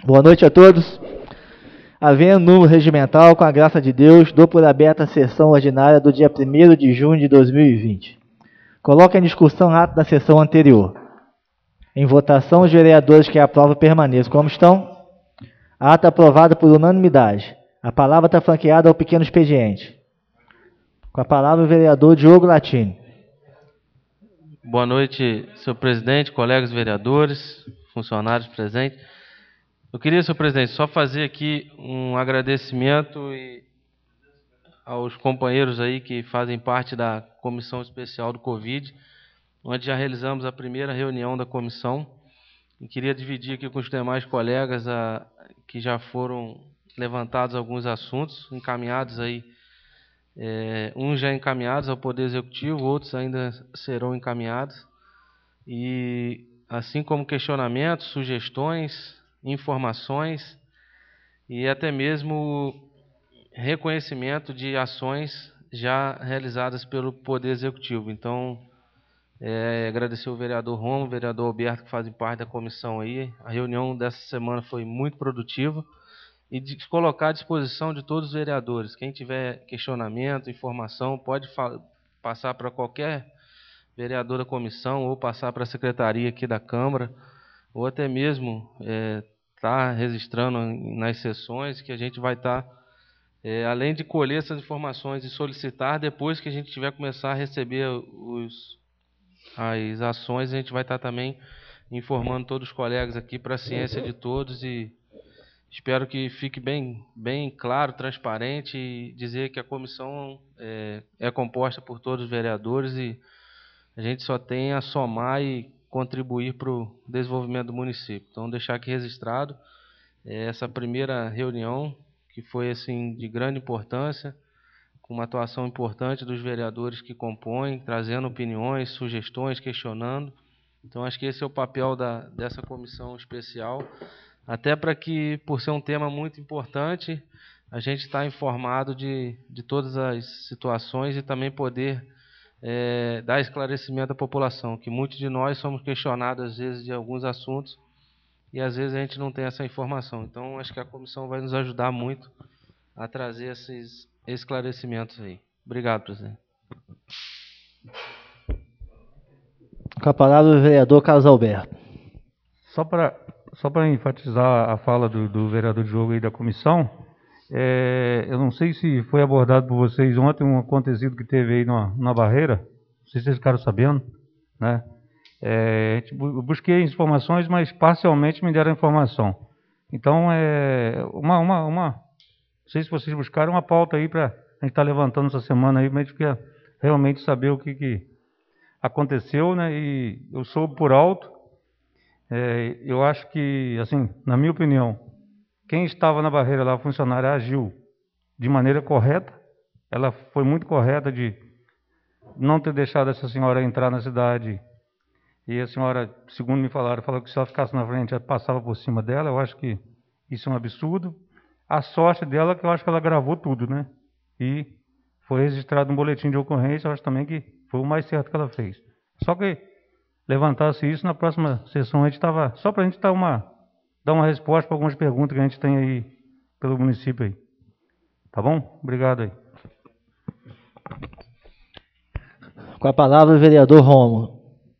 Boa noite a todos. Havendo número regimental, com a graça de Deus, dou por aberta a sessão ordinária do dia 1º de junho de 2020. Coloque em discussão o ato da sessão anterior. Em votação, os vereadores que aprovam permaneçam como estão. Ato aprovado por unanimidade. A palavra está franqueada ao pequeno expediente. Com a palavra o vereador Diogo Latini. Boa noite, senhor presidente, colegas vereadores, funcionários presentes. Eu queria, senhor presidente, só fazer aqui um agradecimento aos companheiros aí que fazem parte da Comissão Especial do Covid, onde já realizamos a primeira reunião da comissão. E queria dividir aqui com os demais colegas que já foram levantados alguns assuntos, encaminhados aí, uns já encaminhados ao Poder Executivo, outros ainda serão encaminhados. E assim como questionamentos, sugestões, informações e até mesmo reconhecimento de ações já realizadas pelo Poder Executivo. Então, agradecer o vereador Romo, o vereador Alberto, que fazem parte da comissão aí. A reunião dessa semana foi muito produtiva e de colocar à disposição de todos os vereadores. Quem tiver questionamento, informação, pode passar para qualquer vereador da comissão ou passar para a secretaria aqui da Câmara, ou até mesmo tá registrando nas sessões que a gente vai estar, além de colher essas informações e solicitar, depois que a gente tiver começar a receber as ações, a gente vai estar também informando todos os colegas aqui para a ciência de todos e espero que fique bem claro, transparente e dizer que a comissão é composta por todos os vereadores e a gente só tem a somar e contribuir para o desenvolvimento do município. Então, deixar aqui registrado essa primeira reunião, que foi assim de grande importância, com uma atuação importante dos vereadores que compõem, trazendo opiniões, sugestões, questionando. Então, acho que esse é o papel dessa comissão especial, até para que, por ser um tema muito importante, a gente está informado de todas as situações e também poder dar esclarecimento à população, que muitos de nós somos questionados às vezes de alguns assuntos e às vezes a gente não tem essa informação. Então, acho que a comissão vai nos ajudar muito a trazer esses esclarecimentos aí. Obrigado, presidente. Com a palavra o vereador Carlos Alberto. Só para enfatizar a fala do vereador Diogo aí da comissão, eu não sei se foi abordado por vocês ontem um acontecido que teve aí na Barreira, não sei se vocês ficaram sabendo, né? Eu busquei informações, mas parcialmente me deram informação. Então, não sei se vocês buscaram uma pauta aí para a gente estar levantando essa semana aí, mas a gente quer realmente saber o que aconteceu, né? E eu soube por alto. Eu acho que, assim, na minha opinião, quem estava na barreira lá, a funcionária, agiu de maneira correta. Ela foi muito correta de não ter deixado essa senhora entrar na cidade. E a senhora, segundo me falaram, falou que se ela ficasse na frente, ela passava por cima dela. Eu acho que isso é um absurdo. A sorte dela é que eu acho que ela gravou tudo, né? E foi registrado um boletim de ocorrência. Eu acho também que foi o mais certo que ela fez. Só que levantasse isso, na próxima sessão a gente estava... Só para a gente dar uma resposta para algumas perguntas que a gente tem aí pelo município aí. Tá bom? Obrigado aí. Com a palavra o vereador Romo.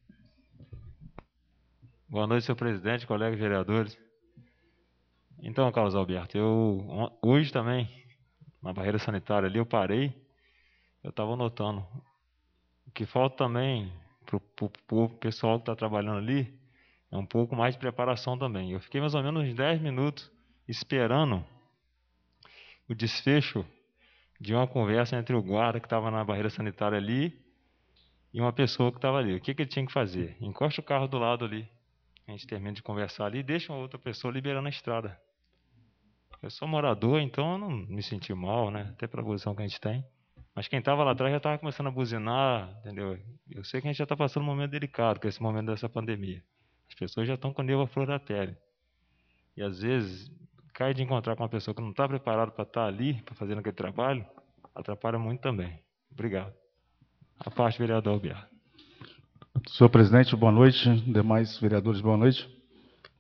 Boa noite, senhor presidente, colegas vereadores. Então, Carlos Alberto, eu hoje também, na barreira sanitária ali, eu parei, eu estava notando. O que falta também para o pessoal que está trabalhando ali é um pouco mais de preparação também. Eu fiquei mais ou menos uns 10 minutos esperando o desfecho de uma conversa entre o guarda que estava na barreira sanitária ali e uma pessoa que estava ali. O que ele tinha que fazer? Encosta o carro do lado ali. A gente termina de conversar ali e deixa uma outra pessoa liberando a estrada. Eu sou morador, então eu não me senti mal, né? Até pela posição que a gente tem. Mas quem estava lá atrás já estava começando a buzinar, entendeu? Eu sei que a gente já está passando um momento delicado, que é esse momento dessa pandemia. As pessoas já estão com o nervo à flor da pele. E às vezes, cai de encontrar com uma pessoa que não está preparada para estar ali, para fazer aquele trabalho, atrapalha muito também. Obrigado. A parte, vereador Alberto. Senhor presidente, boa noite. Demais vereadores, boa noite.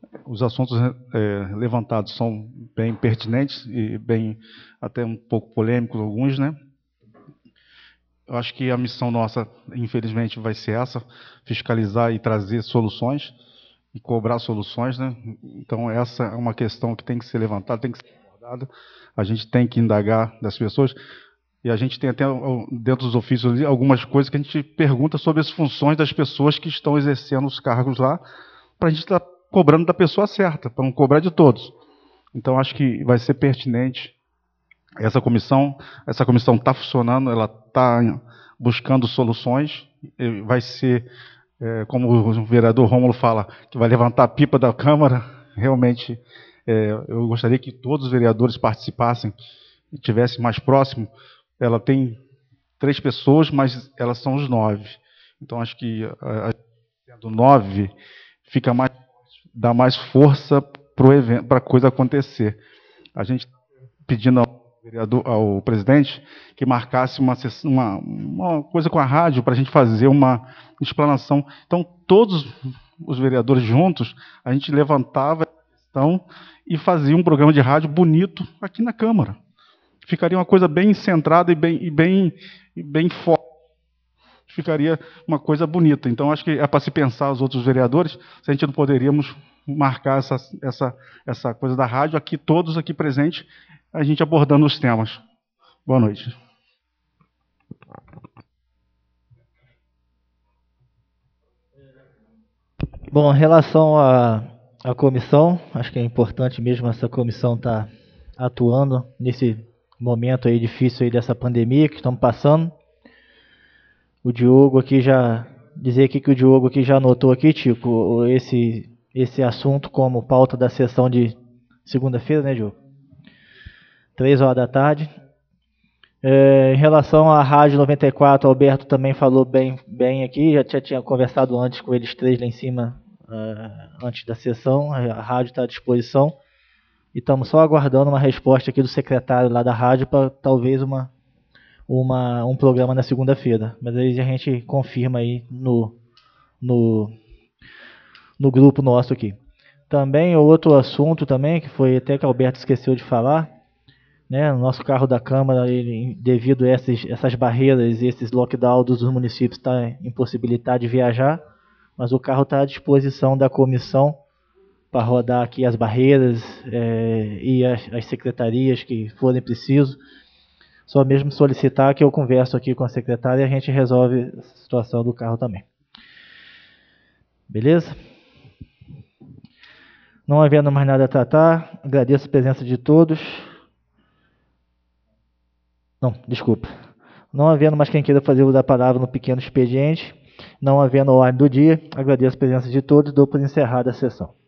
Os assuntos levantados são bem pertinentes e bem até um pouco polêmicos alguns, né? Eu acho que a missão nossa, infelizmente, vai ser essa: fiscalizar e trazer soluções e cobrar soluções, né? Então essa é uma questão que tem que ser levantada, tem que ser abordada. A gente tem que indagar das pessoas. E a gente tem até, dentro dos ofícios ali, algumas coisas que a gente pergunta sobre as funções das pessoas que estão exercendo os cargos lá, para a gente estar cobrando da pessoa certa, para não cobrar de todos. Então, acho que vai ser pertinente essa comissão está funcionando, ela está buscando soluções, vai ser, como o vereador Rômulo fala, que vai levantar a pipa da Câmara. Realmente, eu gostaria que todos os vereadores participassem e estivessem mais próximo. Ela tem 3 pessoas, mas elas são os 9. Então, acho que sendo 9, fica mais, dá mais força para a coisa acontecer. A gente pedindo ao presidente que marcasse uma coisa com a rádio para a gente fazer uma explanação. Então, todos os vereadores juntos, a gente levantava a questão e fazia um programa de rádio bonito aqui na Câmara. Ficaria uma coisa bem centrada e bem forte. Ficaria uma coisa bonita. Então, acho que é para se pensar os outros vereadores, se a gente não poderíamos marcar essa coisa da rádio aqui, todos aqui presentes, a gente abordando os temas. Boa noite. Bom, em relação à comissão, acho que é importante mesmo essa comissão estar atuando nesse momento aí difícil aí dessa pandemia que estamos passando. O Diogo aqui já dizer aqui que o Diogo aqui já anotou aqui, Tico, esse assunto como pauta da sessão de segunda-feira, né, Diogo? 3 horas da tarde. Em relação à Rádio 94, o Alberto também falou bem aqui, já tinha conversado antes com eles 3 lá em cima, antes da sessão. A rádio está à disposição e estamos só aguardando uma resposta aqui do secretário lá da rádio para talvez um programa na segunda-feira, mas aí a gente confirma aí no grupo nosso aqui. Também outro assunto também, que foi até que o Alberto esqueceu de falar, né, o nosso carro da Câmara, ele, devido a essas barreiras e esses lockdowns dos municípios, está impossibilitado de viajar, mas o carro está à disposição da comissão para rodar aqui as barreiras e as secretarias que forem preciso. Só mesmo solicitar que eu converso aqui com a secretária e a gente resolve a situação do carro também. Beleza? Não havendo mais nada a tratar, agradeço a presença de todos. Não, desculpa. Não havendo mais quem queira fazer uso da palavra no pequeno expediente, não havendo ordem do dia, agradeço a presença de todos e dou por encerrada a sessão.